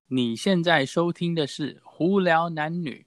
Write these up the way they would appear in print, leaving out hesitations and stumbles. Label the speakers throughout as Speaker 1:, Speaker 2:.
Speaker 1: 你现在收听的是《胡聊男女》。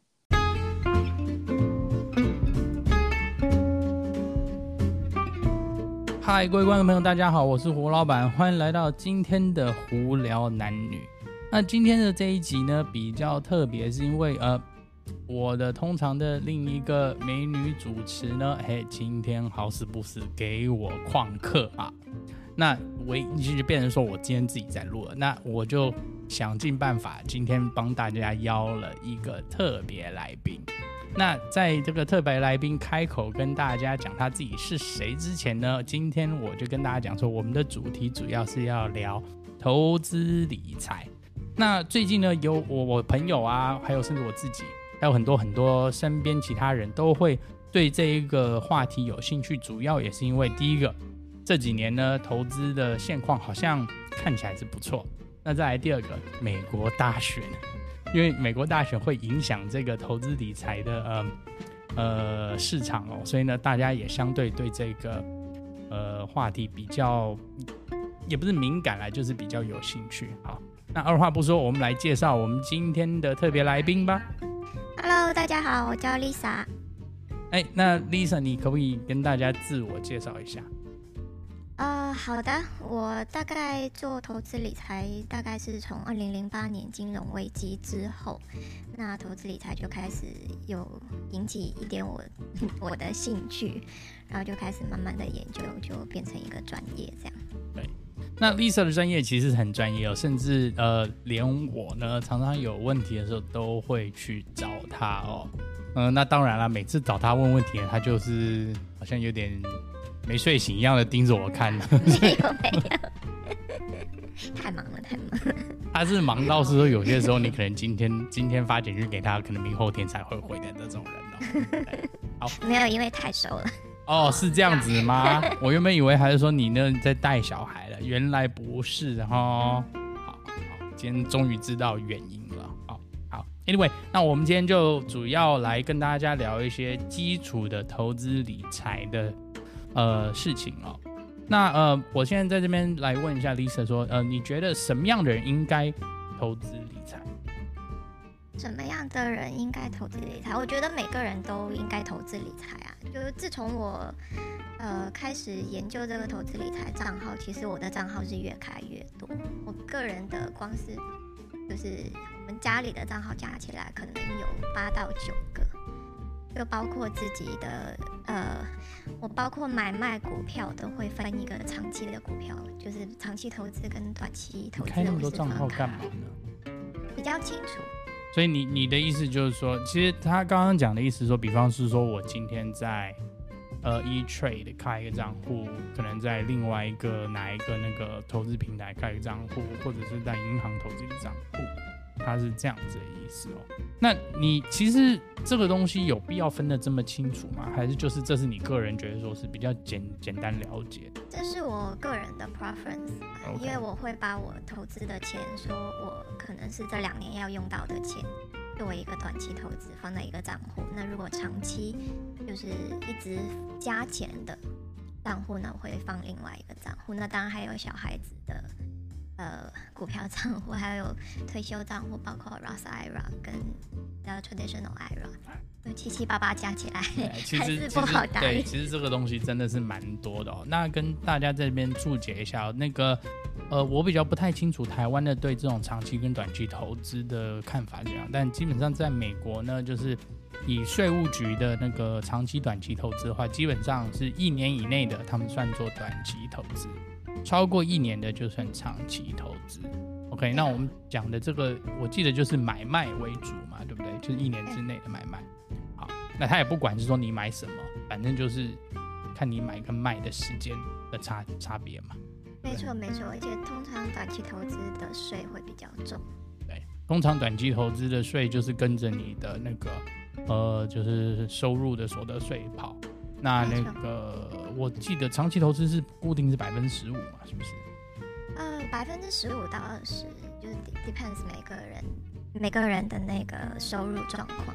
Speaker 1: 嗨，各位观众朋友，大家好，我是胡老板，欢迎来到今天的《胡聊男女》。那今天的这一集呢，比较特别，是因为我的通常的另一个美女主持呢，今天好死不死给我旷课啊。那我就变成说我今天自己在录了，那我就想尽办法今天帮大家邀了一个特别来宾。那在这个特别来宾开口跟大家讲他自己是谁之前呢，今天我就跟大家讲说，我们的主题主要是要聊投资理财。那最近呢，有我朋友啊，还有甚至我自己，还有很多身边其他人都会对这一个话题有兴趣，主要也是因为第一个，这几年呢投资的现况好像看起来是不错。那再来第二个，美国大选，因为美国大选会影响这个投资理财的市场哦，所以呢大家也相对对这个话题比较也不是敏感啦，就是比较有兴趣。好，那二话不说，我们来介绍我们今天的特别来宾吧。
Speaker 2: Hello， 大家好，我叫 Lisa。
Speaker 1: 那 Lisa， 你可不可以跟大家自我介绍一下？
Speaker 2: 好的，我大概做投资理财，大概是从2008年金融危机之后，那投资理财就开始有引起一点我的兴趣，然后就开始慢慢的研究，就变成一个专业这样。
Speaker 1: 对，那 Lisa 的专业其实很专业哦，甚至连我呢常常有问题的时候都会去找他哦。那当然啦，每次找他问问题，他就是好像有点没睡醒一样的盯着我看。
Speaker 2: 没有，太忙了。
Speaker 1: 他是忙到是说有些时候你可能今天发简讯给他，可能明后天才会回的那种人哦。好，没
Speaker 2: 有，因为太熟了。
Speaker 1: 哦，是这样子吗？我原本以为还是说你呢在带小孩了，原来不是哦。好，今天终于知道原因了。好 ，Anyway， 那我们今天就主要来跟大家聊一些基础的投资理财的事情哦。那我现在在这边来问一下 Lisa 说，你觉得什么样的人应该投资理财？
Speaker 2: 什么样的人应该投资理财？我觉得每个人都应该投资理财啊。就是自从我开始研究这个投资理财账号，其实我的账号是越开越多。我个人的光是就是我们家里的账号加起来可能有8到9个。就包括自己的我包括买卖股票的会分一个长期的股票，就是长期投资跟短期投资。
Speaker 1: 开那么多账号干嘛呢？
Speaker 2: 比较清楚。
Speaker 1: 所以你的意思就是说，其实他刚刚讲的意思说，比方是说我今天在eTrade 开一个账户，可能在另外一个哪一个那个投资平台开一个账户，或者是在银行投资一个账户，它是这样子的意思哦。那你其实这个东西有必要分得这么清楚吗？还是就是这是你个人觉得说是比较简单了解的？
Speaker 2: 这是我个人的 preference， 因为我会把我投资的钱，说我可能是这2年要用到的钱，作为一个短期投资放在一个账户。那如果长期就是一直加钱的账户呢，会放另外一个账户。那当然还有小孩子的股票账户，还有退休账户，包括 Roth IRA 跟traditional IRA， 778加起来还是不好打理。
Speaker 1: 对，其实这个东西真的是蛮多的哦。那跟大家在这边注解一下，那个我比较不太清楚台湾的对这种长期跟短期投资的看法怎样，但基本上在美国呢，就是以税务局的那个长期短期投资的话，基本上是1年以内的他们算作短期投资，超过1年的就算长期投资。OK， 那我们讲的这个，我记得就是买卖为主嘛，对不对？就是1年之内的买卖。好，那他也不管是说你买什么，反正就是看你买跟卖的时间的差别嘛。
Speaker 2: 没错，而且通常短期投资的税会比较重。
Speaker 1: 对，通常短期投资的税就是跟着你的那个就是收入的所得税跑。那个我记得长期投资是固定是15%嘛，是不是
Speaker 2: ？15%到20%，就是 depends 每个人的那个收入状况。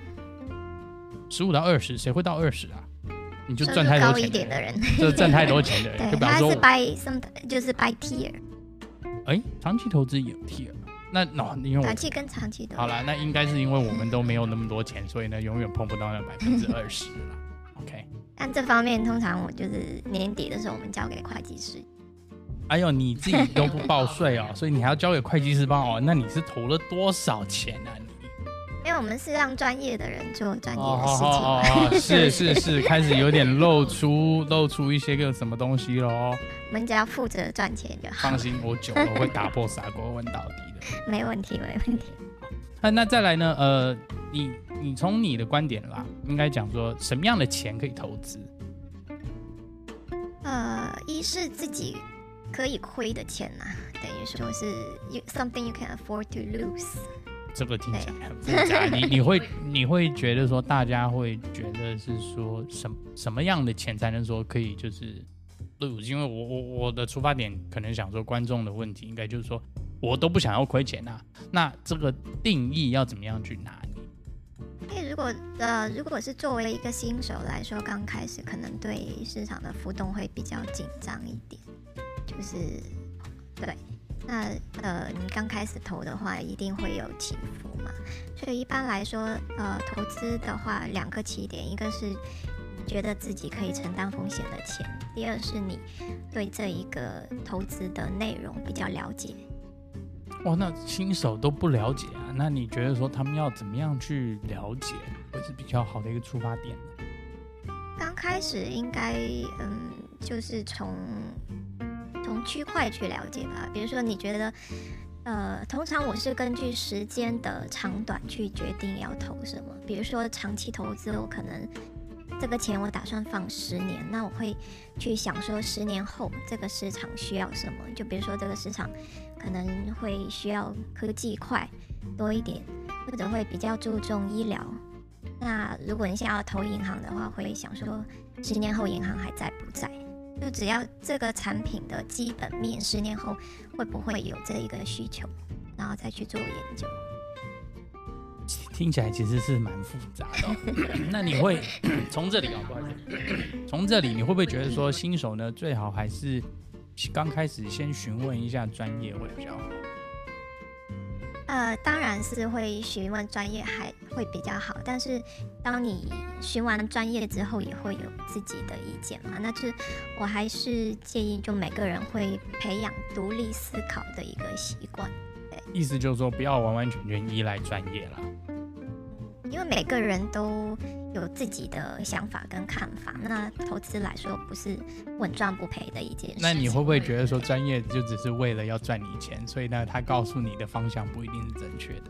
Speaker 1: 15到20，谁会到20啊？你就赚太多钱
Speaker 2: 高一点的人，
Speaker 1: 就赚太多钱的人。
Speaker 2: 对，他是 by 就是 by tier。
Speaker 1: 长期投资也有 tier， 那因为
Speaker 2: 短期跟长期都
Speaker 1: 好啦，那应该是因为我们都没有那么多钱，所以呢，永远碰不到那20%啦。OK。
Speaker 2: 但这方面通常我就是年底的时候，我们交给会计师。
Speaker 1: 哎呦，你自己都不报税哦，所以你还要交给会计师帮哦？那你是投了多少钱啊你？
Speaker 2: 因为我们是让专业的人做专业的事
Speaker 1: 情。是，开始有点露出一些个什么东西咯。
Speaker 2: 我们只要负责赚钱就好。
Speaker 1: 放心，我久了会打破砂锅问到底的。
Speaker 2: 没问题。
Speaker 1: 那再来呢？你从你的观点啦，应该讲说什么样的钱可以投资？
Speaker 2: 一是自己可以亏的钱啊，等于说是 something you can afford to lose。
Speaker 1: 这个听起来很复杂，你会觉得说大家会觉得是说什么样的钱才能说可以就是 lose？ 因为我的出发点可能想说观众的问题应该就是说我都不想要亏钱啊，那这个定义要怎么样去拿捏？
Speaker 2: 因为如果是作为一个新手来说，刚开始可能对市场的浮动会比较紧张一点，就是对。那你刚开始投的话，一定会有起伏嘛。所以一般来说，投资的话，2个起点，一个是你觉得自己可以承担风险的钱，第二是你对这一个投资的内容比较了解。
Speaker 1: 哇，那新手都不了解啊？那你觉得说他们要怎么样去了解，会是比较好的一个出发点呢？
Speaker 2: 刚开始应该就是从区块去了解吧。比如说你觉得通常我是根据时间的长短去决定要投什么。比如说长期投资，我可能这个钱我打算放10年，那我会去想说10年后这个市场需要什么。就比如说这个市场可能会需要科技块多一点，或者会比较注重医疗。那如果你想要投银行的话，会想说10年后银行还在不在，就只要这个产品的基本面10年后会不会有这一个需求，然后再去做研究。
Speaker 1: 听起来其实是蛮复杂的那你会从这里不好意思，从这里你会不会觉得说新手呢最好还是刚开始先询问一下专业会比较好？
Speaker 2: 当然是会询问专业还会比较好，但是当你询完专业之后，也会有自己的意见嘛。那是我还是建议，就每个人会培养独立思考的一个习惯。对，
Speaker 1: 意思就是说，不要完完全全依赖专业啦。
Speaker 2: 因为每个人都有自己的想法跟看法，那投资来说不是稳赚不赔的一件事情。
Speaker 1: 那你会不会觉得说专业就只是为了要赚你钱，所以呢他告诉你的方向不一定是正确的？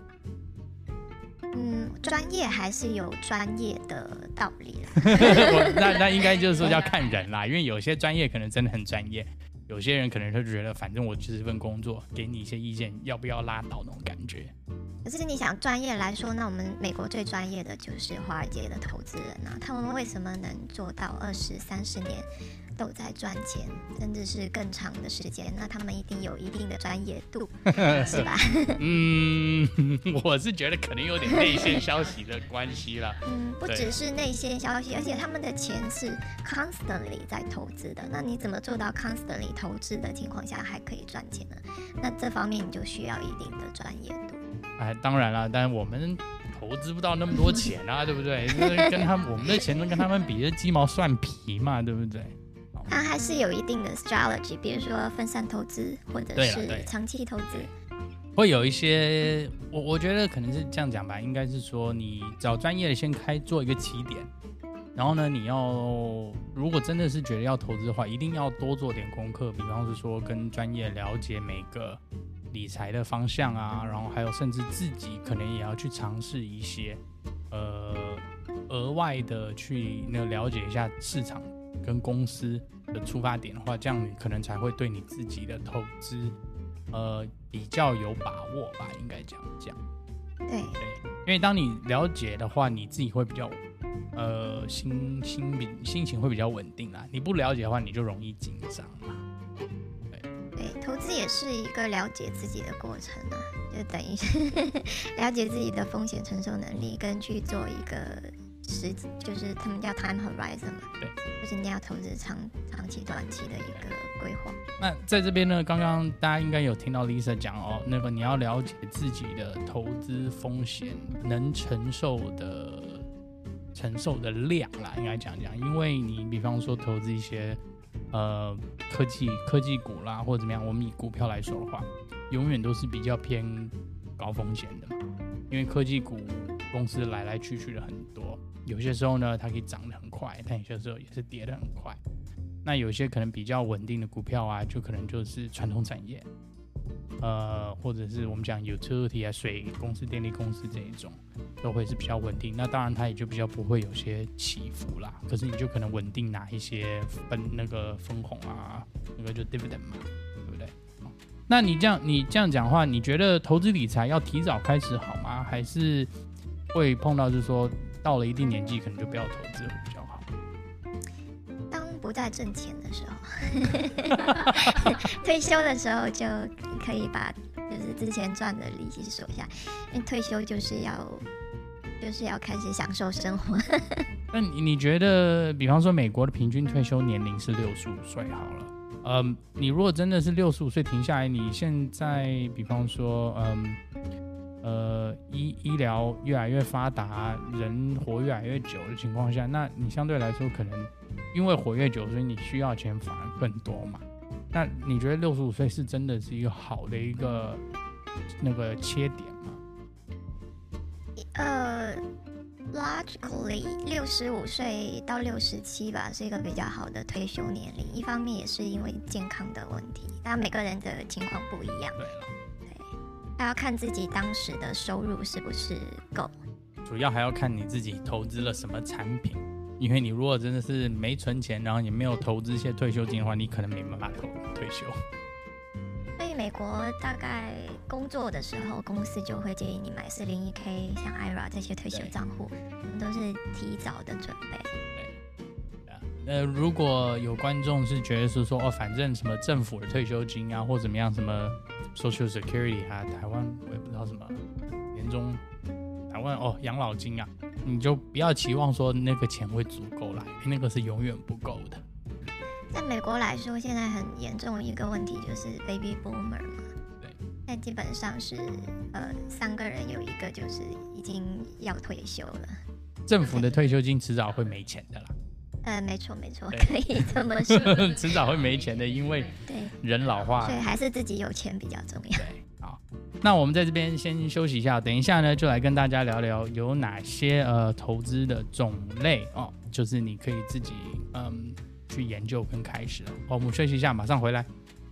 Speaker 2: 专业还是有专业的道理啦
Speaker 1: 那应该就是说要看人啦，因为有些专业可能真的很专业，有些人可能就觉得反正我就是份工作，给你一些意见，要不要拉倒那种感觉。
Speaker 2: 可是你想专业来说，那我们美国最专业的就是华尔街的投资人啊，他们为什么能做到20、30年都在赚钱，甚至是更长的时间？那他们一定有一定的专业度，是吧？
Speaker 1: 我是觉得可能有点内线消息的关系啦。
Speaker 2: 不只是内线消息，而且他们的钱是 constantly 在投资的。那你怎么做到 constantly 投资的情况下还可以赚钱呢？那这方面你就需要一定的专业度。
Speaker 1: 当然啦，但我们投资不到那么多钱啊，对不对？我们的钱跟他们比，是鸡毛蒜皮嘛，对不对？
Speaker 2: 它还是有一定的 strategy， 比如说分散投资或者是长期投资，
Speaker 1: 会有一些我觉得可能是这样讲吧，应该是说你找专业的先做一个起点，然后呢，你要如果真的是觉得要投资的话，一定要多做点功课，比方是说跟专业了解每个理财的方向啊，然后还有甚至自己可能也要去尝试一些额外的去了解一下市场跟公司的出发点的话，这样你可能才会对你自己的投资比较有把握吧，应该这样讲。
Speaker 2: 对，
Speaker 1: 因为当你了解的话，你自己会比较心情会比较稳定啦。你不了解的话，你就容易紧张嘛。
Speaker 2: 对，投资也是一个了解自己的过程啊，就等于了解自己的风险承受能力，跟去做一个就是他们叫 time horizon 嘛，
Speaker 1: 对，
Speaker 2: 就是你要投资长期、短期的一个规规划。
Speaker 1: 那在这边呢，刚刚大家应该有听到 Lisa 讲哦，那个你要了解自己的投资风险能承受的量啦，应该讲，因为你比方说投资一些科技股啦，或者怎么样，我们以股票来说的话，永远都是比较偏高风险的嘛，因为科技股公司来来去去的很多，有些时候呢它可以涨得很快，但有些时候也是跌得很快。那有些可能比较稳定的股票啊，就可能就是传统产业，或者是我们讲 utility 啊，水公司、电力公司这一种，都会是比较稳定。那当然它也就比较不会有些起伏啦。可是你就可能稳定拿一些那个分红啊，那个就 dividend 嘛，对不对？那你这样讲的话，你觉得投资理财要提早开始好吗？还是会碰到就是说到了一定年纪，可能就不要投资会比较好？
Speaker 2: 不再挣钱的时候，退休的时候就可以把就是之前赚的利息收下，因为退休就是要开始享受生活。
Speaker 1: 那你觉得，比方说美国的平均退休年龄是65岁好了，你如果真的是65岁停下来，你现在比方说，医疗越来越发达，人活越来越久的情况下，那你相对来说可能因为活越久，所以你需要钱反而更多嘛。那你觉得65岁是真的是一个好的一个那个切点吗
Speaker 2: ？Logically 65岁到67吧，是一个比较好的退休年龄。一方面也是因为健康的问题，当然每个人的情况不一样。
Speaker 1: 对了。
Speaker 2: 还要看自己当时的收入是不是够，
Speaker 1: 主要还要看你自己投资了什么产品。因为你如果真的是没存钱，然后也没有投资一些退休金的话，你可能没办法退休。
Speaker 2: 所以美国大概工作的时候，公司就会建议你买401k，像 IRA 这些退休账户，都是提早的准备。
Speaker 1: 如果有观众是觉得是说反正什么政府的退休金啊，或怎么样，什么 Social Security 啊，台湾我也不知道什么年终，台湾养老金啊，你就不要期望说那个钱会足够来，那个是永远不够的。
Speaker 2: 在美国来说，现在很严重的一个问题就是 baby boomer 嘛，
Speaker 1: 对，
Speaker 2: 那基本上是3个人有1个就是已经要退休了。
Speaker 1: 政府的退休金迟早会没钱的啦。
Speaker 2: 没错，可以这么说。
Speaker 1: 迟早会没钱的，因为人老化，
Speaker 2: 所以还是自己有钱比较重要。
Speaker 1: 对，好，那我们在这边先休息一下，等一下呢，就来跟大家聊聊有哪些投资的种类哦，就是你可以自己去研究跟开始了。好，我们休息一下，马上回来。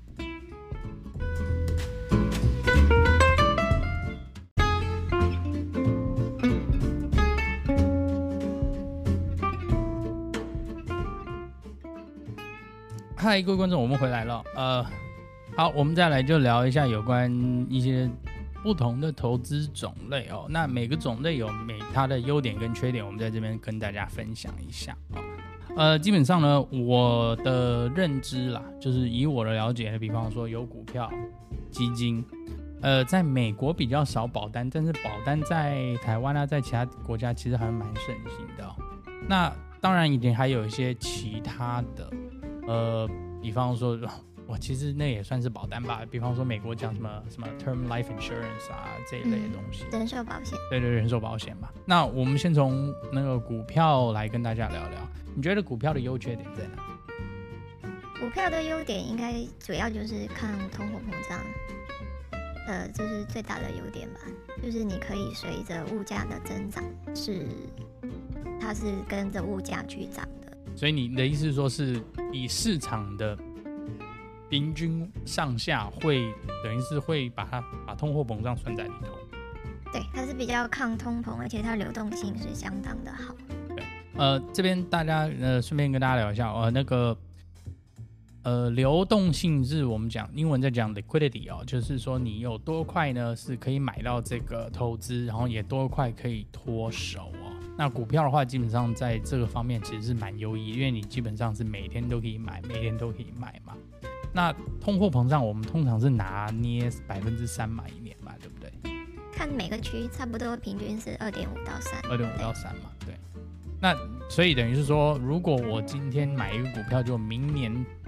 Speaker 1: 嗨，各位观众，我们回来了。好，我们再来就聊一下有关一些不同的投资种类哦。那每个种类有它的优点跟缺点，我们在这边跟大家分享一下哦。基本上呢，我的认知啦，就是以我的了解，比方说有股票、基金，在美国比较少保单，但是保单在台湾啊，在其他国家其实还蛮盛行的哦。那当然，一定还有一些其他的。比方说，我其实那也算是保单吧。比方说，美国讲什么 term life insurance 啊这一类的东西，
Speaker 2: 人寿保险。对，
Speaker 1: 人寿保险嘛。那我们先从那个股票来跟大家聊聊。你觉得股票的优缺点在哪？
Speaker 2: 股票的优点应该主要就是抗通货膨胀，这是最大的优点吧。就是你可以随着物价的增长，它是跟着物价去涨的。
Speaker 1: 所以你的意思是说，是以市场的平均上下会等于是会把通货膨胀算在里头。
Speaker 2: 对，它是比较抗通膨，而且它流动性是相当的好。
Speaker 1: 对，这边大家顺便跟大家聊一下那个流动性是我们讲英文在讲 liquidity 哦，就是说你有多快呢是可以买到这个投资，然后也多快可以脱手哦。那股票的话，基本上在这个方面其实是蛮优异，因为你基本上是每天都可以买，每天都可以卖嘛。那通货膨胀，我们通常是拿捏3%买一年嘛，对不对？
Speaker 2: 看每个区差不多平均是2.5到3，2.5
Speaker 1: 到3嘛，对。那所以等于是说，如果我今天买一个股票，就明年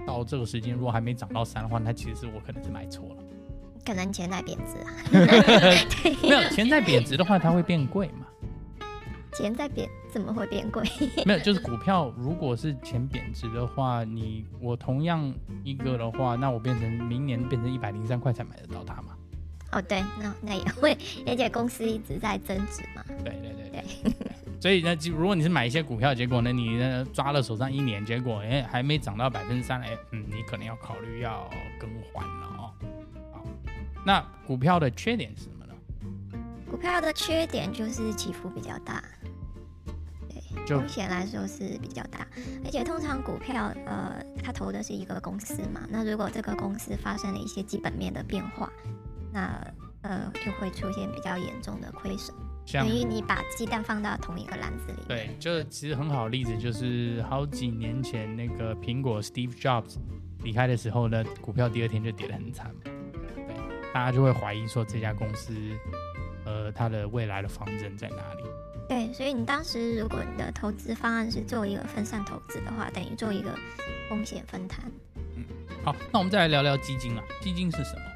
Speaker 1: 到这个时间如果还没涨到3的话，那其实我可能是买错了。
Speaker 2: 可能钱在贬值啊。
Speaker 1: 没有钱在贬值的话，它会变贵嘛？
Speaker 2: 钱在贬怎么会变贵？
Speaker 1: 没有，就是股票如果是钱贬值的话，我同样一个的话，那我明年变成103块才买得到它嘛？
Speaker 2: 哦，对，那也会，而且公司一直在增值嘛。
Speaker 1: 对。所以呢，如果你是买一些股票，结果呢你呢抓了手上1年，结果还没涨到3%，你可能要考虑要更换了哦。好，那股票的缺点是什么呢？
Speaker 2: 股票的缺点就是起伏比较大，对，风险来说是比较大，而且通常股票它投的是一个公司嘛，那如果这个公司发生了一些基本面的变化，那就会出现比较严重的亏损。等于你把鸡蛋放到同一个篮子里。
Speaker 1: 对，就其实很好的例子就是好几年前那个苹果 Steve Jobs 离开的时候呢，股票第2天就跌得很惨嘛。对，大家就会怀疑说这家公司它的未来的方针在哪里？
Speaker 2: 对，所以你当时如果你的投资方案是做一个分散投资的话，等于做一个风险分摊。
Speaker 1: 好，那我们再来聊聊基金啦。基金是什么？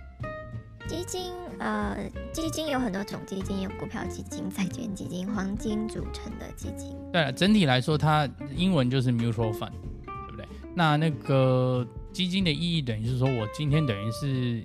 Speaker 2: 基金有很多种基金，有股票基金、债券基金、黄金组成的基金。
Speaker 1: 对了，整体来说，它英文就是 mutual fund， 对不对？那个基金的意义等于是说，我今天等于是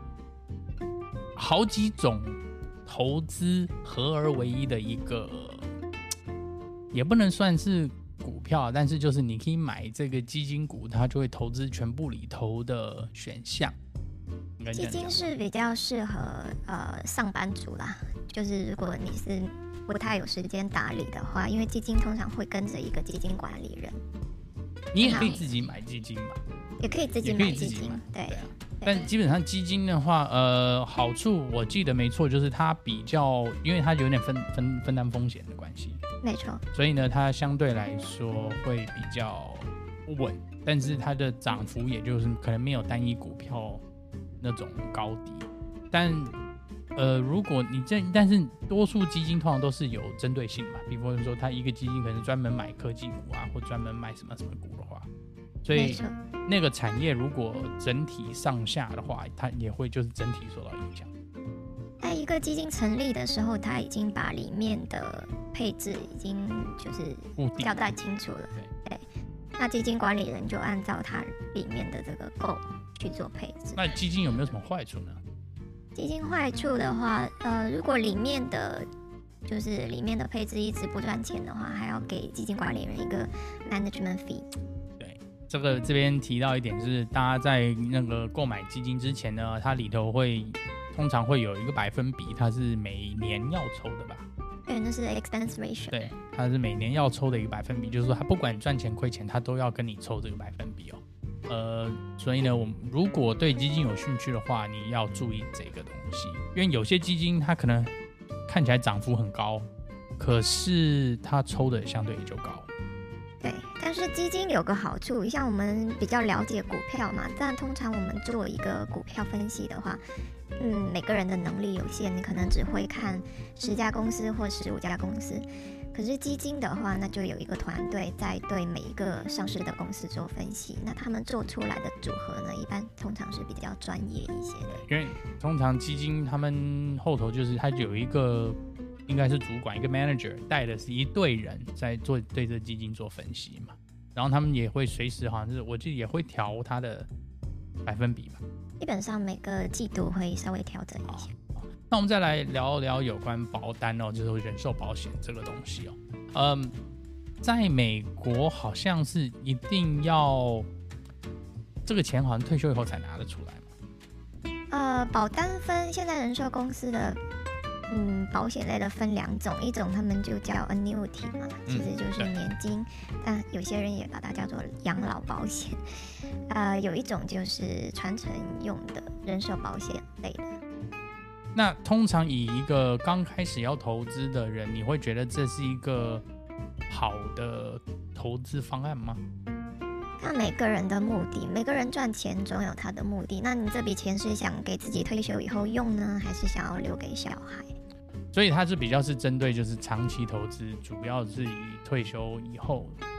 Speaker 1: 好几种投资合而为一的一个，也不能算是股票，但是就是你可以买这个基金股，它就会投资全部里头的选项。
Speaker 2: 基金是比较适合上班族啦，就是如果你是不太有时间打理的话，因为基金通常会跟着一个基金管理人。
Speaker 1: 你也可以自己买基金嘛，
Speaker 2: 也可以自己买基金，对啊。
Speaker 1: 但基本上基金的话，好处我记得没错，就是它比较，因为它有点分担风险的关系，
Speaker 2: 没错。所
Speaker 1: 以呢，它相对来说会比较稳，但是它的涨幅也就是可能没有单一股票那种高低，但如果你但是多数基金通常都是有针对性嘛，比方说它一个基金可能专门买科技股啊，或专门买什么股的话，所以那个产业如果整体上下的话，它也会就是整体受到影响。
Speaker 2: 在一个基金成立的时候，它已经把里面的配置已经就是交代清楚了，对。那基金管理人就按照它里面的这个goal去做配置。
Speaker 1: 那基金有没有什么坏处呢？
Speaker 2: 基金坏处的话，如果里面的配置一直不赚钱的话，还要给基金管理人一个 management fee。
Speaker 1: 对，这边提到一点是，大家在那个购买基金之前呢，它里头通常会有一个百分比，它是每年要抽的吧？
Speaker 2: 对，那是 expense ratio。
Speaker 1: 对，它是每年要抽的一个百分比，就是说它不管赚钱亏钱，它都要跟你抽这个百分比哦。所以呢，我们如果对基金有兴趣的话，你要注意这个东西，因为有些基金它可能看起来涨幅很高，可是它抽的相对也就高。
Speaker 2: 对，但是基金有个好处，像我们比较了解股票嘛，但通常我们做一个股票分析的话，每个人的能力有限，你可能只会看10家公司或15家公司。可是基金的话，那就有一个团队在对每一个上市的公司做分析，那他们做出来的组合呢，通常是比较专业一些的。
Speaker 1: 因为通常基金他们后头就是他有一个应该是主管，一个 manager 带的是一队人在对这基金做分析嘛，然后他们也会随时好像是我记得也会调它的百分比吧，
Speaker 2: 基本上每个季度会稍微调整一下。
Speaker 1: 那我们再来聊聊有关保单哦，就是人寿保险这个东西哦。在美国好像是一定要这个钱好像退休以后才拿得出来
Speaker 2: 嘛。保单现在人寿公司的保险类的分2种，一种他们就叫 annuity 嘛，其实就是年金，但有些人也把它叫做养老保险。有一种就是传承用的人寿保险类的。
Speaker 1: 那通常以一个刚开始要投资的人，你会觉得这是一个好的投资方案吗？
Speaker 2: 看每个人的目的，每个人赚钱总有他的目的。那你这笔钱是想给自己退休以后用呢，还是想要留给小孩？
Speaker 1: 所以它是比较是针对就是长期投资，主要是以退休以后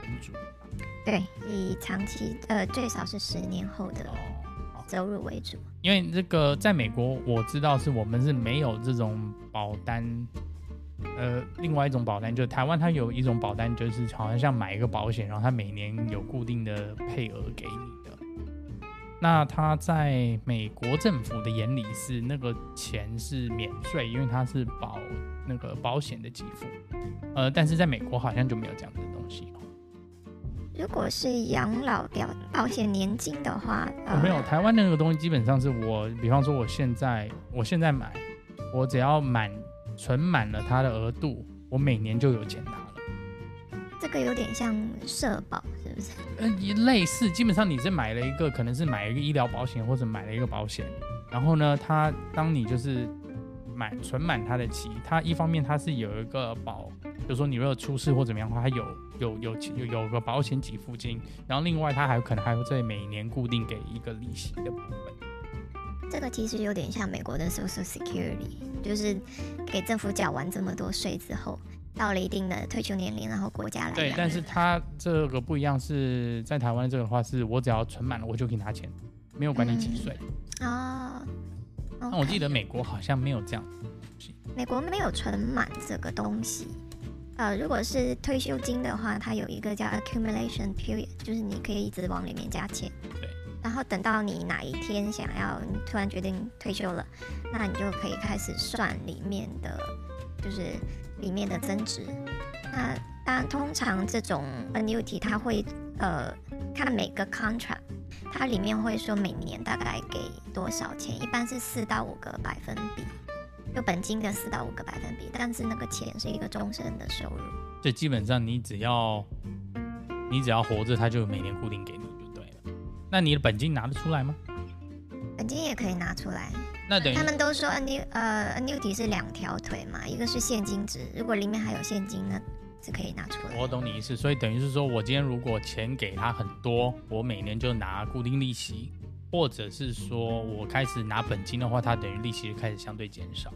Speaker 1: 主。
Speaker 2: 对，以长期最少是10年后的收入为主。
Speaker 1: 因为这个在美国我知道是我们是没有这种保单，另外一种保单就是台湾它有一种保单，就是好像像买一个保险，然后它每年有固定的配额给你的。那它在美国政府的眼里是那个钱是免税，因为它是那个保险的给付。但是在美国好像就没有这样子的东西。
Speaker 2: 如果是养老保险年金的话，
Speaker 1: 没有，台湾的那个东西基本上是比方说我现在买，我只要存满了它的额度，我每年就有钱拿了。
Speaker 2: 这个有点像社保，是不是？
Speaker 1: 类似，基本上你是买了一个，可能是买了一个医疗保险或者买了一个保险，然后呢，当你就是存满它的期，它一方面它是有一个就是说你如果出事或怎么样的话，它有个保险给付金，然后另外它可能还会在每年固定给一个利息的部分。
Speaker 2: 这个其实有点像美国的 Social Security， 就是给政府缴完这么多税之后，到了一定的退休年龄，然后国家来养。
Speaker 1: 对，但是它这个不一样，是在台湾这个的话，是我只要存满了我就可以拿钱，没有管你几岁。
Speaker 2: 那
Speaker 1: 我记得美国好像没有这样的东西。
Speaker 2: 美国没有存满这个东西。如果是退休金的话，它有一个叫 accumulation period， 就是你可以一直往里面加钱。
Speaker 1: 对。然
Speaker 2: 后等到你哪一天你突然决定退休了，那你就可以开始算里面的增值。那当然，通常这种 annuity 它会看每个 contract， 它里面会说每年大概给多少钱，一般是4到5个百分比。就本金的4到5个百分比，但是那个钱是一个终身的收入。
Speaker 1: 就基本上你只要活着，他就每年固定给你就对了。那你的本金拿得出来吗？
Speaker 2: 本金也可以拿出来。
Speaker 1: 那等于
Speaker 2: 他们都说 annuity 是2条腿嘛，一个是现金值，如果里面还有现金，那是可以拿出来。
Speaker 1: 我懂你意思，所以等于是说我今天如果钱给他很多，我每年就拿固定利息。或者是说我开始拿本金的话，它等于利息就开始相对减少。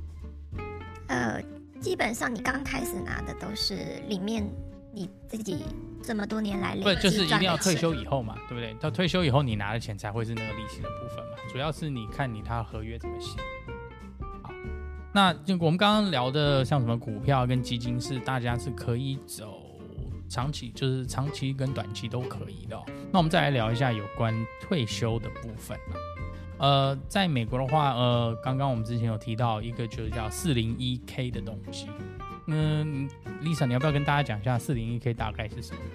Speaker 2: 基本上你刚开始拿的都是里面你自己这么多年来累积赚的钱。
Speaker 1: 不，就是一定要退休以后嘛，对不对？到退休以后你拿的钱才会是那个利息的部分嘛。主要是你看他合约怎么写。好，那就我们刚刚聊的像什么股票跟基金是大家是可以走长期，就是长期跟短期都可以的。那我们再来聊一下有关退休的部分。在美国的话，刚刚我们之前有提到一个就是叫 401k 的东西。Lisa， 你要不要跟大家讲一下 401k 大概是什么？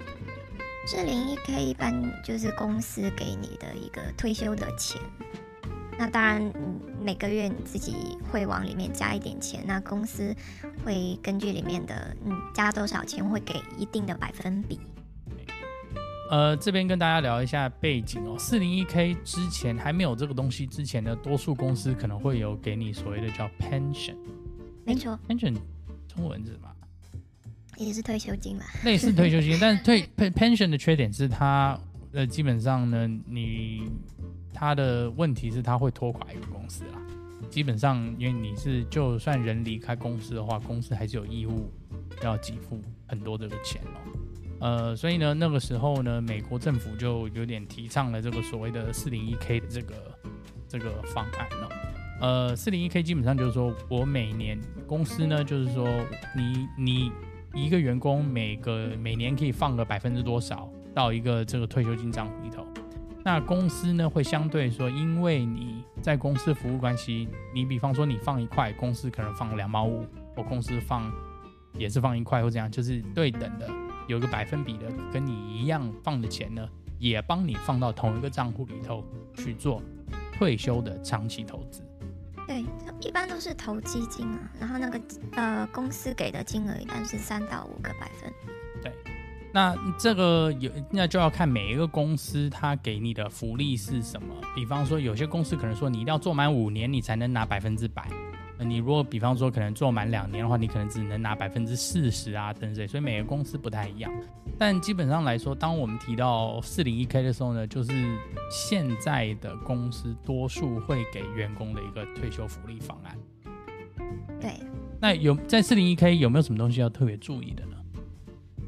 Speaker 2: 401k 一般就是公司给你的一个退休的钱。那当然，每个月你自己会往里面加一点钱，那公司会根据里面的加多少钱，会给一定的百分比。
Speaker 1: 这边跟大家聊一下背景哦。401k 之前还没有这个东西之前呢，多数公司可能会有给你所谓的叫 pension。
Speaker 2: 没错
Speaker 1: ，pension 中文是什么？
Speaker 2: 也是退休金吧，
Speaker 1: 类似退休金，但是pension 的缺点是它基本上呢，它的问题是它会拖垮一个公司啦。基本上，因为你就算人离开公司的话，公司还是有义务要给付很多这个钱哦。所以呢，那个时候呢，美国政府就有点提倡了这个所谓的 401k 的这个方案哦。401k 基本上就是说我每年公司呢，就是说你一个员工每年可以放个多少到一个这个退休金账户里头。那公司呢会相对说，因为你在公司服务关系，你比方说你放1块，公司可能放2毛5，或公司也是放1块或这样，就是对等的，有一个百分比的跟你一样放的钱呢，也帮你放到同一个账户里头去做退休的长期投资。
Speaker 2: 对，一般都是投基金啊，然后那个公司给的金额一般是3到5个百分比。
Speaker 1: 对。那这个那就要看每一个公司它给你的福利是什么。比方说有些公司可能说你一定要做满5年你才能拿100%，你如果比方说可能做满2年的话，你可能只能拿40%啊等等，所以每个公司不太一样。但基本上来说，当我们提到 401k 的时候呢，就是现在的公司多数会给员工的一个退休福利方案。
Speaker 2: 对。
Speaker 1: 那在 401k 有没有什么东西要特别注意的呢？
Speaker 2: 401k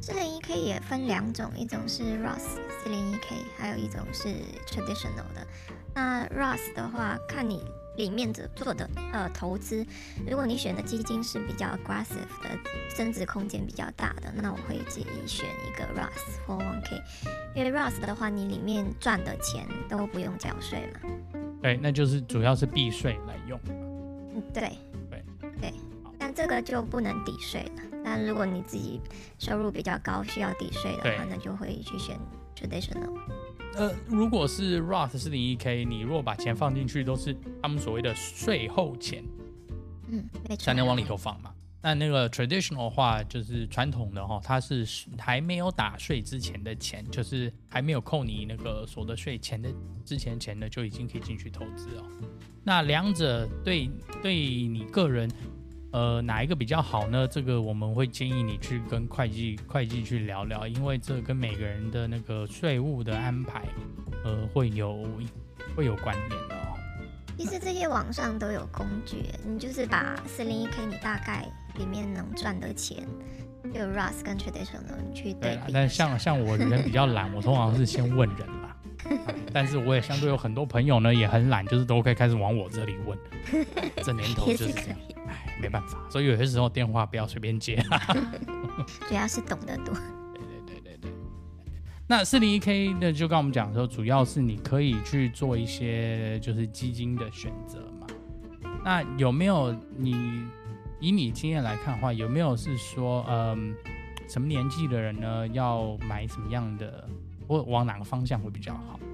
Speaker 2: 401k 也分2种，一种是 Roth 401k，还有一种是 traditional 的。那 Roth 的话，看你里面做的投资，如果你选的基金是比较 aggressive 的，增值空间比较大的，那我会建议选一个 Roth 401k， 因为 Roth 的话，你里面赚的钱都不用缴税嘛。
Speaker 1: 对，那就是主要是避税来用。
Speaker 2: 对。但这个就不能抵税了。但如果你自己收入比较高，需要抵税的话，那就会去选 traditional。
Speaker 1: 如果是 Roth 401k， 你如果把钱放进去，都是他们所谓的税后钱，
Speaker 2: 没错，
Speaker 1: 才能往里头放嘛。那个 traditional 的话，就是传统的它是还没有打税之前的钱，就是还没有扣你那个所得税前的之前钱的，就已经可以进去投资哦。那两者对你个人，哪一个比较好呢？这个我们会建议你去跟会计去聊聊，因为这跟每个人的那个税务的安排，会有关联的哦。
Speaker 2: 其实这些网上都有工具，你就是把401k 你大概里面能赚的钱，就 Roth 跟 traditional 你去对比。
Speaker 1: 但像我人比较懒，我通常是先问人啦。但是我也相对有很多朋友呢也很懒，就是都可以开始往我这里问。这年头就是这样，没办法，所以有些时候电话不要随便接。
Speaker 2: 主要是懂得多。
Speaker 1: 对。那401k 的就刚我们讲说，主要是你可以去做一些就是基金的选择嘛。那有没有以你经验来看的话，有没有是说什么年纪的人呢要买什么样的，或往哪个方向会比较好？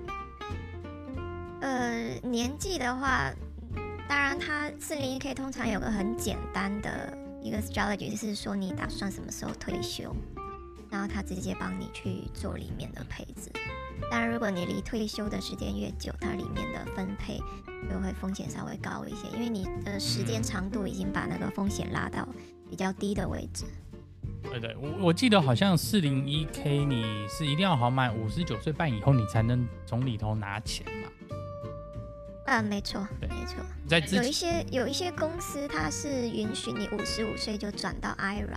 Speaker 2: 年纪的话，当然它401k 通常有个很简单的一个 strategy， 就是说你打算什么时候退休，然后他直接帮你去做里面的配置。当然如果你离退休的时间越久，它里面的分配就会风险稍微高一些，因为你的时间长度已经把那个风险拉到比较低的位置。
Speaker 1: 对，我记得好像401k 你是一定要好满59岁半以后，你才能从里头拿钱嘛。
Speaker 2: 没错。
Speaker 1: 在
Speaker 2: 有一些公司它是允许你55岁就转到 IRA。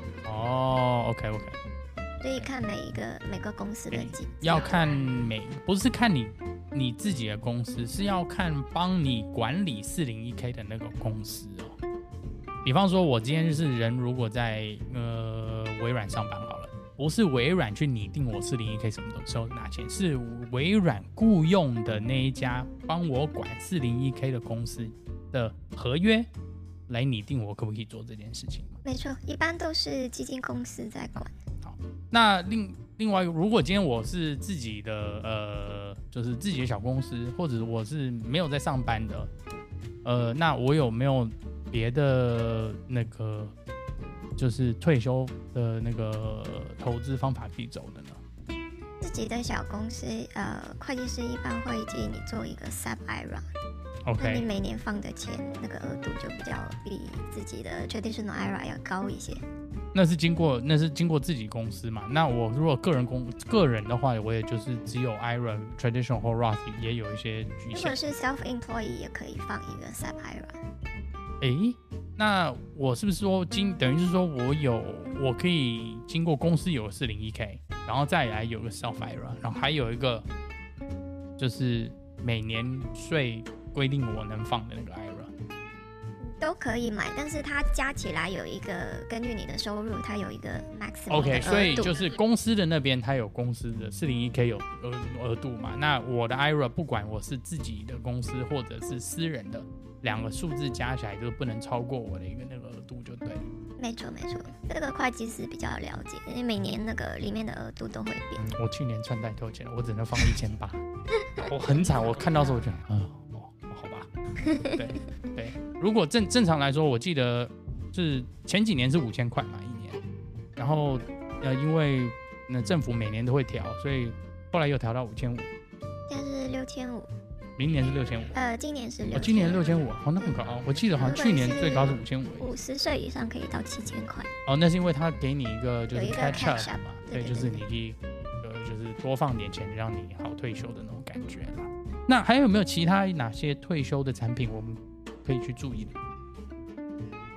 Speaker 1: OK。
Speaker 2: 所以看每个公司的
Speaker 1: 要看不是看你自己的公司，是要看帮你管理401k 的那个公司哦。比方说，我今天就是人，如果在微软上班好了，不是微软去拟定我401k什么时候拿钱，是微软雇佣的那一家帮我管401k 的公司的合约来拟定我可不可以做这件事情。
Speaker 2: 没错，一般都是基金公司在管。
Speaker 1: 好，那另外，如果今天我是自己的就是自己的小公司，或者我是没有在上班的，那我有没有别的那个就是退休的那个投资方法可以走的呢？
Speaker 2: 自己的小公司，会计师一般会建议你做一个 sub IRA。OK， 那你每年放的钱那个额度就比自己的 traditional IRA 要高一些。
Speaker 1: 那是经过自己公司嘛？那我如果个人的话，我也就是只有 IRA、traditional 或 Roth 也有一些局限。
Speaker 2: 如果是 self-employed 也可以放一个 sub
Speaker 1: IRA。那我是不是说等于是说我可以经过公司有个401k，然后再来有个 self IRA， 然后还有一个就是每年税规定我能放的那个 IRA。
Speaker 2: 都可以买，但是它加起来有一个根据你的收入，它有一个 maximum
Speaker 1: OK，
Speaker 2: 的额度。
Speaker 1: 所以就是公司的那边它有公司的401k有额度嘛？那我的 IRA 不管我是自己的公司或者是私人的，两个数字加起来就不能超过我的一个那个额度就对了。
Speaker 2: 没错，这个会计师比较了解，因为每年那个里面的额度都会变。
Speaker 1: 我去年赚太多钱了，我只能放1800，我很惨。我看到时候我就好吧。对，如果正常来说，我记得是前几年是5000块嘛一年，然后因为政府每年都会调，所以后来又调到5500，
Speaker 2: 现在是6500，
Speaker 1: 明年是6500，
Speaker 2: 今年是6500，
Speaker 1: 今年6500，那很高。我记得好像去年最高是5500。
Speaker 2: 50岁以上可以到7000块。
Speaker 1: 那是因为他给你一个就是 catch up 嘛，
Speaker 2: 对，
Speaker 1: 就是你可以就是多放点钱，让你好退休的那种感觉啦。那还有没有其他哪些退休的产品我们可以去注意的？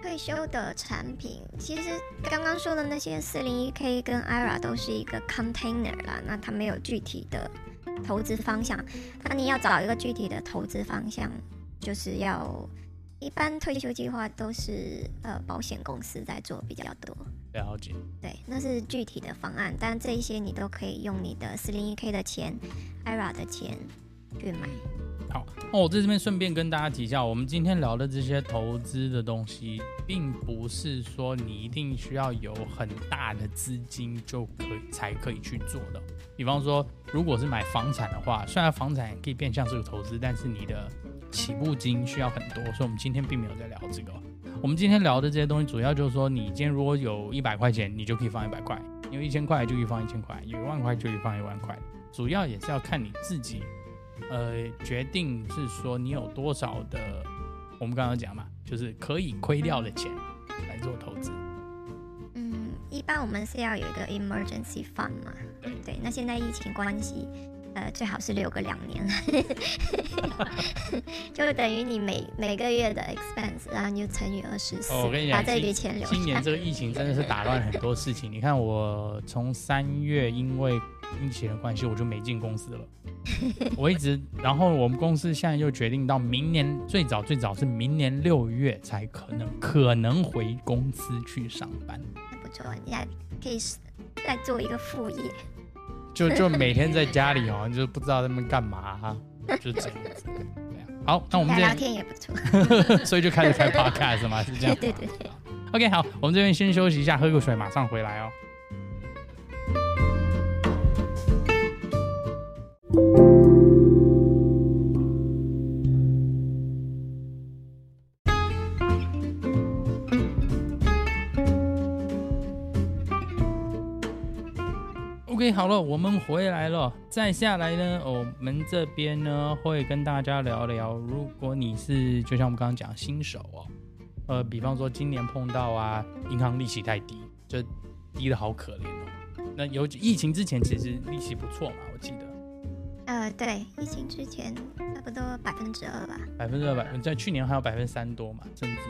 Speaker 2: 退休的产品，其实刚刚说的那些401k 跟 IRA 都是一个 container 啦，那它没有具体的投资方向。那你要找一个具体的投资方向，就是要一般退休计划都是保险公司在做比较多。
Speaker 1: 了解。
Speaker 2: 对，那是具体的方案，但这一些你都可以用你的401k 的钱、IRA 的钱去买。
Speaker 1: 好，我在这边顺便跟大家提一下，我们今天聊的这些投资的东西，并不是说你一定需要有很大的资金才可以去做的。比方说，如果是买房产的话，虽然房产可以变相是个投资，但是你的起步金需要很多，所以我们今天并没有在聊这个。我们今天聊的这些东西，主要就是说，你今天如果有100块钱，你就可以放100块；你有1000块就可以放1000块；有1万块就可以放1万块。主要也是要看你自己。决定是说你有多少的，我们刚刚讲嘛，就是可以亏掉的钱来做投资。
Speaker 2: 一般我们是要有一个 emergency fund 嘛，对。那现在疫情关系，最好是留个2年，就等于你每个月的 expense， 然后你就乘以24，
Speaker 1: 我跟你讲，
Speaker 2: 把这笔钱留下。
Speaker 1: 今年这个疫情真的是打乱很多事情。你看我从3月因为疫情的关系，我就没进公司了。我一直，然后我们公司现在又决定到明年最早是明年6月才可能回公司去上班。
Speaker 2: 那不错，你还可以再做一个副业。
Speaker 1: 就每天在家里哦，就不知道他们干嘛，就这样子。好，那我们
Speaker 2: 聊天也不错，
Speaker 1: 所以就开始开 podcast 嘛，是这样。
Speaker 2: 对。
Speaker 1: OK， 好，我们这边先休息一下，喝个水，马上回来哦。OK， 好了，我们回来了。再下来呢，我们这边呢会跟大家聊聊，如果你是就像我们刚刚讲新手比方说今年碰到银行利息太低，就低的好可怜哦。那有疫情之前其实利息不错嘛，我记得。
Speaker 2: 对，疫情之前差不多2%吧。
Speaker 1: 2%，在去年还有3%多嘛，甚至。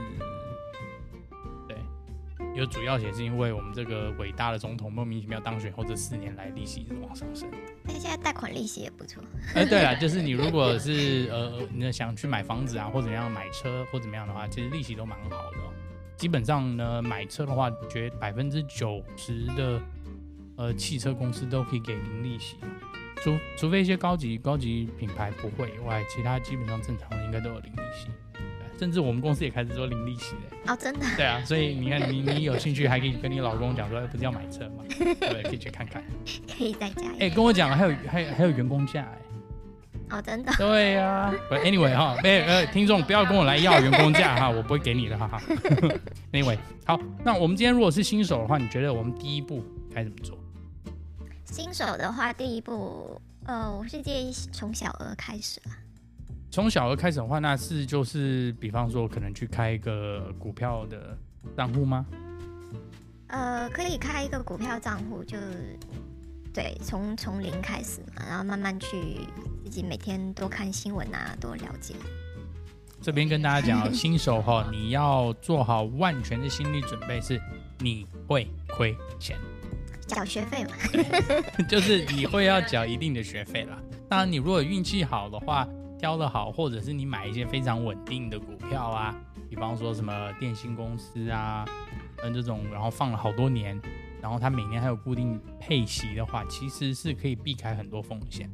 Speaker 1: 有主要也是因为我们这个伟大的总统莫名其妙当选后，这4年来利息一直往上升。
Speaker 2: 但现在贷款利息也不错。
Speaker 1: 对啦，就是你如果是你想去买房子或怎么样买车或怎么样的话，其实利息都蛮好的基本上呢，买车的话，觉得90%的汽车公司都可以给零利息，除非一些高级品牌不会以外，其他基本上正常的应该都有零利息。甚至我们公司也开始做零利息
Speaker 2: 的真的。
Speaker 1: 对啊，所以你看你有兴趣还可以跟你老公讲说，不是要买车嘛？对，可以去看看。
Speaker 2: 可以再加。
Speaker 1: 跟我讲还有员工价
Speaker 2: 真的。
Speaker 1: 对啊 ，Anyway 听众不要跟我来要员工价我不会给你的Anyway， 好，那我们今天如果是新手的话，你觉得我们第一步该怎么做？
Speaker 2: 新手的话，第一步，我是建议从小额开始啦。
Speaker 1: 从小额开始的话，那就是比方说可能去开一个股票的账户吗？
Speaker 2: 可以开一个股票账户，就对，从零开始嘛，然后慢慢去自己每天多看新闻多了解。
Speaker 1: 这边跟大家讲新手你要做好万全的心理准备，是你会亏钱，
Speaker 2: 缴学费嘛。
Speaker 1: 就是你会要缴一定的学费啦。当然，你如果运气好的话，挑得好，或者是你买一些非常稳定的股票比方说什么电信公司这种，然后放了好多年，然后它每年还有固定配息的话，其实是可以避开很多风险。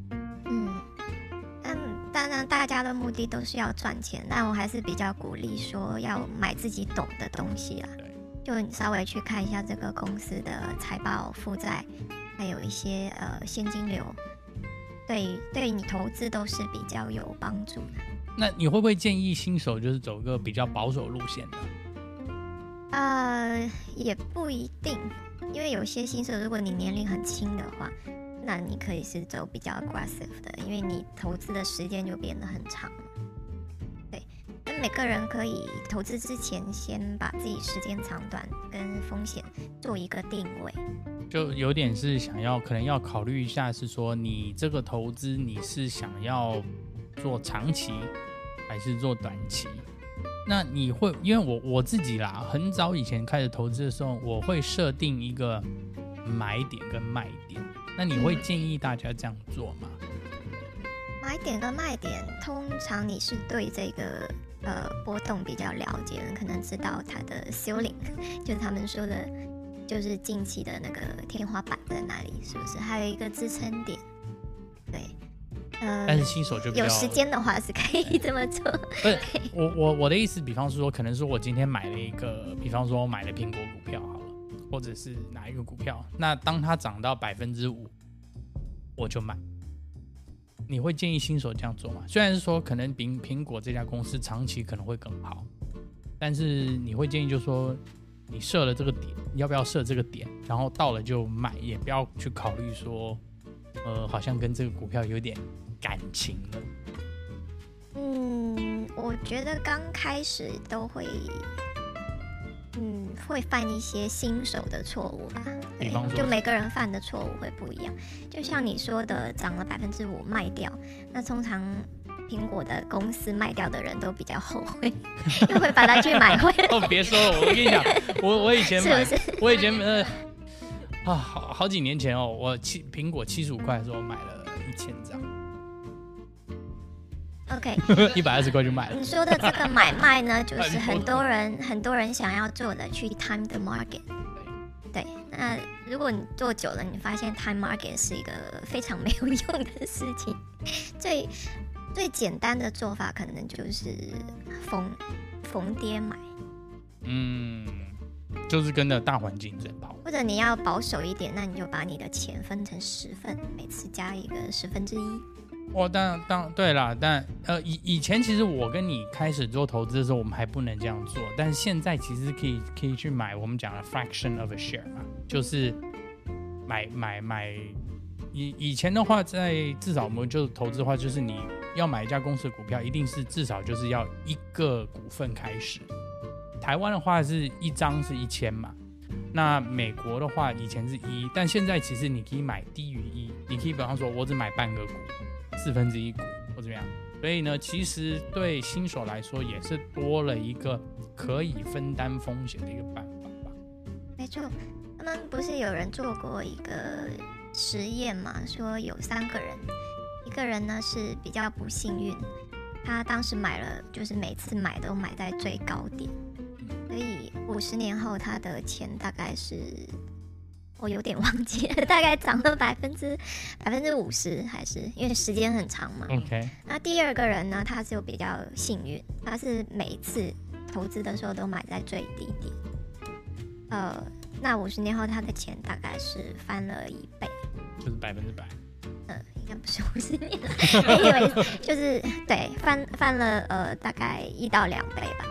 Speaker 2: 当然大家的目的都是要赚钱，但我还是比较鼓励说要买自己懂的东西就你稍微去看一下这个公司的财报、负债，还有一些现金流。对你投资都是比较有帮助的。
Speaker 1: 那你会不会建议新手就是走个比较保守路线
Speaker 2: 呢？也不一定，因为有些新手如果你年龄很轻的话，那你可以是走比较 aggressive 的，因为你投资的时间就变得很长。对，那每个人可以投资之前先把自己时间长短跟风险做一个定位。
Speaker 1: 就有点是可能要考虑一下，是说你这个投资你是想要做长期还是做短期？ 那你会因为我自己啦，很早以前开始投资的时候，我会设定一个买点跟卖点。那你会建议大家这样做吗？
Speaker 2: 买点跟卖点，通常你是对这个波动比较了解的，可能知道它的 ceiling， 就是他们说的，就是近期的那个天花板在哪里，是不是？还有一个支撑点，对。
Speaker 1: 但是新手就比较
Speaker 2: 有时间的话是可以这么做。
Speaker 1: 不是我的意思，比方说，可能说我今天买了一个，比方说我买了苹果股票好了，或者是哪一个股票，那当它涨到5%，我就买。你会建议新手这样做吗？虽然是说可能苹果这家公司长期可能会更好，但是你会建议就是说，你设了这个点，要不要设这个点，然后到了就买，也不要去考虑说，好像跟这个股票有点感情了。
Speaker 2: 我觉得刚开始都会，会犯一些新手的错误吧。
Speaker 1: 比方说，
Speaker 2: 就每个人犯的错误会不一样。就像你说的，涨了5%卖掉，那通常苹果的公司卖掉的人都比较后悔，就会把它去买回来。
Speaker 1: 哦，别说了，我跟你讲，我以前买，
Speaker 2: 是不是？
Speaker 1: 我以前好几年前哦，我苹果75块的时候买了1000张。
Speaker 2: OK，
Speaker 1: 120块就买了。
Speaker 2: 你说的这个买卖呢，就是很多人想要做的，去 time the market。对，那如果你做久了，你发现 time market 是一个非常没有用的事情。最简单的做法，可能就是逢跌买。
Speaker 1: 就是跟着大环境在跑。
Speaker 2: 或者你要保守一点，那你就把你的钱分成10份，每次加一个1/10。
Speaker 1: 对啦，但以前其实我跟你开始做投资的时候，我们还不能这样做，但是现在其实可以去买我们讲的 fraction of a share 嘛，就是买。以前的话，至少我们就投资的话，就是你要买一家公司的股票，一定是至少就是要1个股份开始。台湾的话是1张是1000嘛，那美国的话以前是1，但现在其实你可以买低于1，你可以比方说我只买半个股，1/4股或怎么样。所以呢，其实对新手来说也是多了一个可以分担风险的一个办法吧。
Speaker 2: 没错，他们不是有人做过一个实验嘛？说有3个人，一个人呢是比较不幸运，他当时买了，就是每次买都买在最高点，所以50年后他的钱大概是，我有点忘记了，大概涨了50%，还是因为时间很长嘛。
Speaker 1: OK。
Speaker 2: 那第二个人呢，他就比较幸运，他是每一次投资的时候都买在最低点。那50年后他的钱大概是翻了1倍，
Speaker 1: 就是100%。
Speaker 2: 应该不是50年了，因为就是对翻了大概1到2倍吧。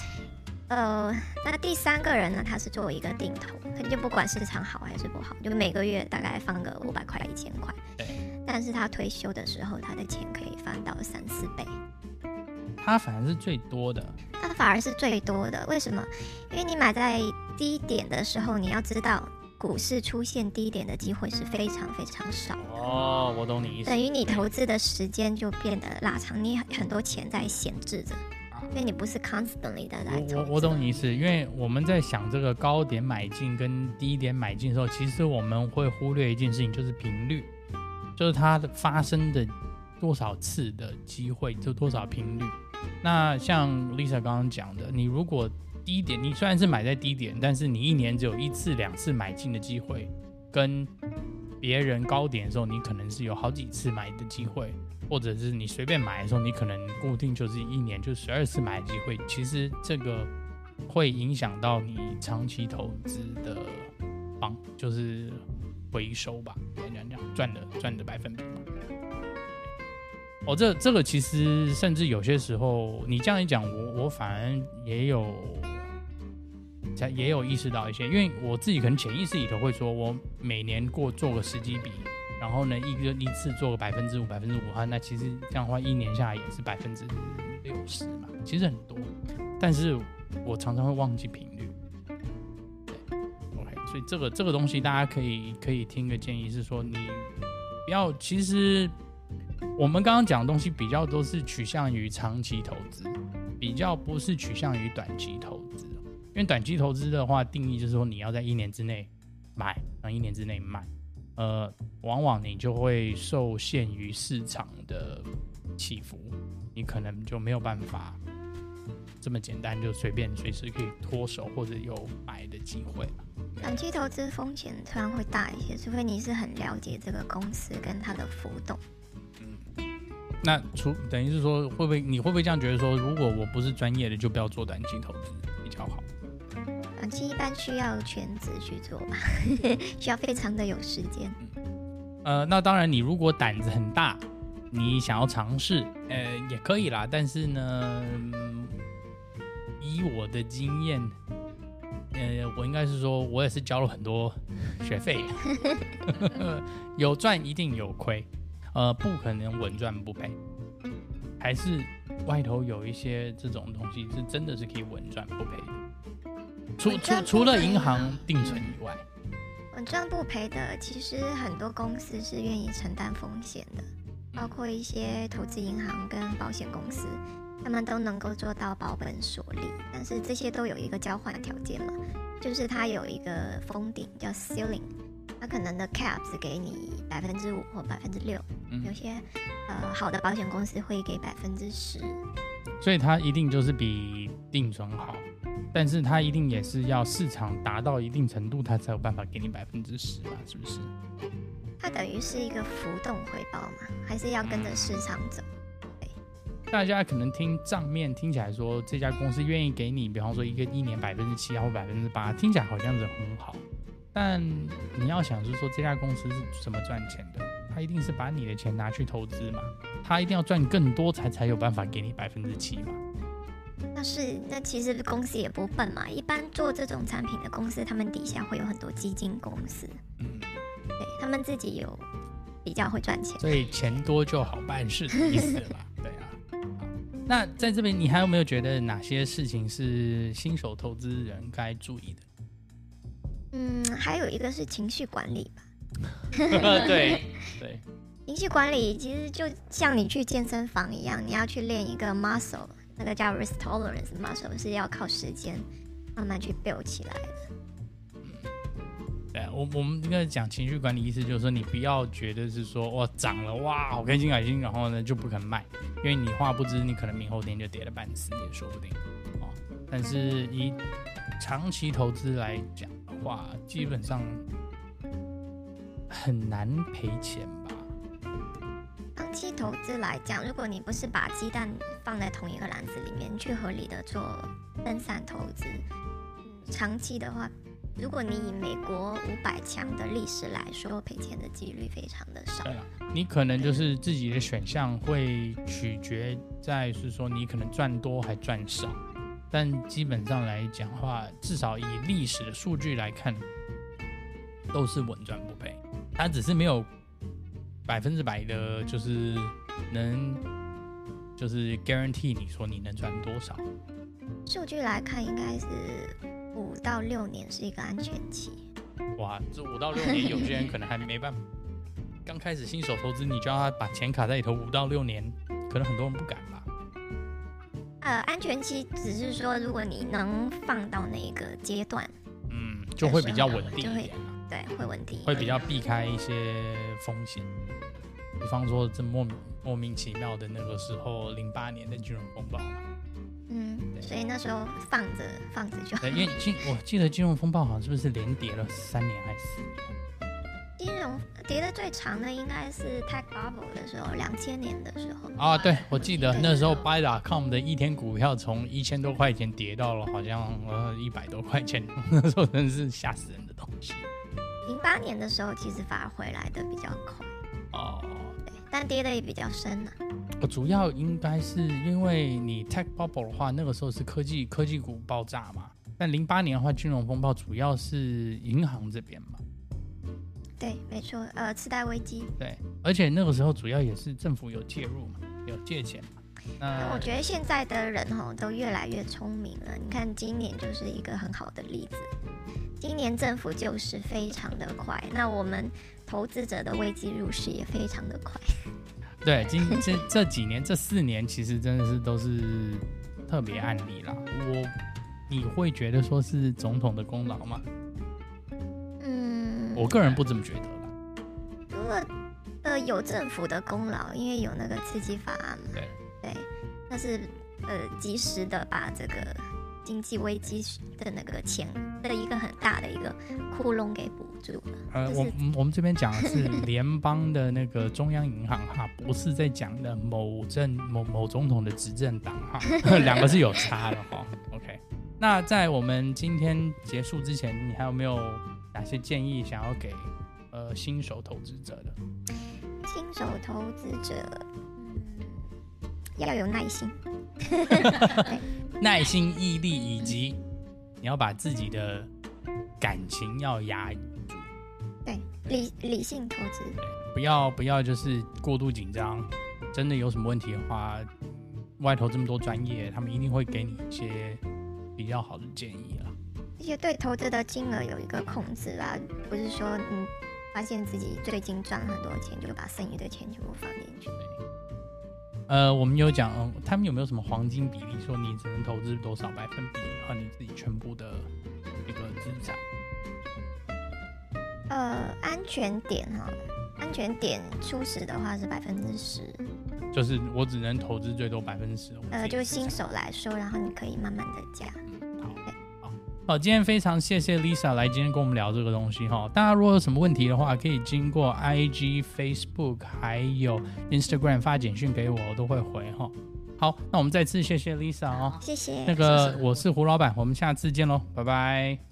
Speaker 2: 那第3个人呢，他是做一个定投，他就不管市场好还是不好，就每个月大概放个500块、1000块。但是他退休的时候，他的钱可以翻到3-4倍。
Speaker 1: 他反而是最多的。
Speaker 2: 他反而是最多的，为什么？因为你买在低点的时候，你要知道股市出现低点的机会是非常非常少的。
Speaker 1: 哦，我懂你意思。
Speaker 2: 等于你投资的时间就变得拉长，你很多钱在闲置着。所以你不是 constantly 的在投资。
Speaker 1: 我懂你意思，因为我们在想这个高点买进跟低点买进的时候，其实我们会忽略一件事情，就是频率，就是它的发生的多少次的机会，就多少频率。那像 Lisa 刚刚讲的，你如果低点，你虽然是买在低点，但是你1年只有1次2次买进的机会，跟别人高点的时候，你可能是有好几次买的机会。或者是你随便买的时候，你可能固定就是1年就12次买的机会，其实这个会影响到你长期投资的就是回收吧，讲赚的百分比嘛。这个其实甚至有些时候你这样一讲，我反而也有意识到一些，因为我自己可能潜意识里头会说，我每年做个10几笔。然后呢，一次做个5%的话，那其实这样的话，1年下来也是60%嘛，其实很多。但是我常常会忘记频率。对 ，OK， 所以这个东西大家可以听个建议是说，你不要，其实我们刚刚讲的东西比较都是取向于长期投资， 比较不是取向于短期投资，因为短期投资的话，定义就是说你要在1年之内买，然后1年之内卖，往往你就会受限于市场的起伏，你可能就没有办法这么简单就随时可以脱手或者有买的机会。
Speaker 2: 短期投资风险虽然会大一些，除非你是很了解这个公司跟它的浮动。
Speaker 1: 那等于是说，你会不会这样觉得说，如果我不是专业的，就不要做短期投资比较好？
Speaker 2: 短期一般需要全职去做吧，需要非常的有时间。
Speaker 1: 那当然，你如果胆子很大，你想要尝试，也可以啦。但是呢，以我的经验，我应该是说，我也是交了很多学费，有赚一定有亏。不可能稳赚不赔，还是外头有一些这种东西是真的是可以稳赚不赔的。除了银行定存以外，
Speaker 2: 稳赚不赔的，其实很多公司是愿意承担风险的，包括一些投资银行跟保险公司，他们都能够做到保本锁利，但是这些都有一个交换条件嘛，就是它有一个封顶叫 ceiling。它可能的 cap 是给你5%或6%，有些好的保险公司会给10%，
Speaker 1: 所以它一定就是比定存好，但是它一定也是要市场达到一定程度，它才有办法给你10%嘛，是不是？
Speaker 2: 它等于是一个浮动回报嘛，还是要跟着市场走？对，
Speaker 1: 大家可能听账面听起来说这家公司愿意给你，比方说一年7%或8%，听起来好像是很好。但你要想是说这家公司是怎么赚钱的，他一定是把你的钱拿去投资嘛，他一定要赚更多才有办法给你7%嘛。
Speaker 2: 那其实公司也不笨嘛，一般做这种产品的公司，他们底下会有很多基金公司，对，他们自己有比较会赚钱，
Speaker 1: 所以钱多就好办事的意思啦。对啊。好，那在这边你还有没有觉得哪些事情是新手投资人该注意的？
Speaker 2: 还有一个是情绪管理吧。
Speaker 1: 对，
Speaker 2: 情绪管理其实就像你去健身房一样，你要去练一个 muscle， 那个叫 risk tolerance muscle， 是要靠时间慢慢去 build 起来的。
Speaker 1: 对，我们这个讲情绪管理，意思就是说你不要觉得是说哇涨了哇好开心，然后呢就不肯卖，因为你话不知你可能明后天就跌了半死也说不定。但是以长期投资来讲的话，基本上很难赔钱吧。
Speaker 2: 长期投资来讲，如果你不是把鸡蛋放在同一个篮子里面，去合理的做分散投资，长期的话，如果你以美国500强的历史来说，赔钱的几率非常的少。
Speaker 1: 对了，你可能就是自己的选项会取决在是说你可能赚多还赚少。但基本上来讲的话，至少以历史的数据来看，都是稳赚不赔。它只是没有100%的，就是就是 guarantee 你说你能赚多少。
Speaker 2: 数据来看，应该是5到6年是一个安全期。
Speaker 1: 哇，这5到6年，有些人可能还没办法。刚开始新手投资，你就要他把钱卡在里头5到6年，可能很多人不敢吧。
Speaker 2: 安全期只是说，如果你能放到那个阶段，
Speaker 1: 就会比较稳定一点，
Speaker 2: 对，会稳定，
Speaker 1: 会比较避开一些风险。比方说，这莫名其妙的那个时候，08年的金融风暴嘛。
Speaker 2: 所以那时候放着就好。
Speaker 1: 对，因为我记得金融风暴好像是不是连跌了3年还是4年？
Speaker 2: 金融跌的最长的应该是 Tech Bubble 的时候，2000年的时候
Speaker 1: 啊，对，我记得那时候 Buy.com 的一天股票从1000多块钱跌到了好像100多块钱，那时候真是吓死人的东西。
Speaker 2: 08年的时候其实反而回来的比较快对，但跌的也比较深了。
Speaker 1: 主要应该是因为你 Tech Bubble 的话，那个时候是科技股爆炸嘛，但08年的话，金融风暴主要是银行这边嘛。
Speaker 2: 对，没错，次贷危机。
Speaker 1: 对，而且那个时候主要也是政府有介入嘛，有借钱嘛。
Speaker 2: 那我觉得现在的人都越来越聪明了。你看今年就是一个很好的例子，今年政府救市非常的快，那我们投资者的危机入市也非常的快。
Speaker 1: 对，这几年这4年其实真的是都是特别案例啦。你会觉得说是总统的功劳吗？我个人不这么觉得啦。
Speaker 2: 如果有政府的功劳，因为有那个刺激法案嘛，对，那是及时的把这个经济危机的那个钱的一个很大的一个窟窿给补住了。
Speaker 1: 我们这边讲的是联邦的那个中央银行哈，不是在讲的某总统的执政党哈，两个是有差的哈。OK， 那在我们今天结束之前，你还有没有哪些建议想要给新手投资者的？
Speaker 2: 新手投资者，要有耐心。
Speaker 1: 耐心、毅力，以及你要把自己的感情要压抑住。
Speaker 2: 对，理性投资，
Speaker 1: 不要就是过度紧张。真的有什么问题的话，外头这么多专业，他们一定会给你一些比较好的建议啦。
Speaker 2: 而且对投资的金额有一个控制啦，不是说你发现自己最近赚很多钱，就把剩余的钱全部放进去。
Speaker 1: 我们有讲，他们有没有什么黄金比例，说你只能投资多少百分比和你自己全部的一个资产？
Speaker 2: 安全点初始的话是10%，
Speaker 1: 就是我只能投资最多10%。
Speaker 2: 就新手来说，然后你可以慢慢的加。
Speaker 1: 好，今天非常谢谢 Lisa 来今天跟我们聊这个东西哈。大家如果有什么问题的话，可以经过 IG、Facebook 还有 Instagram 发简讯给我，我都会回哈。好，那我们再次谢谢 Lisa 哦。
Speaker 2: 谢谢。
Speaker 1: 我是胡老板，我们下次见喽，拜拜。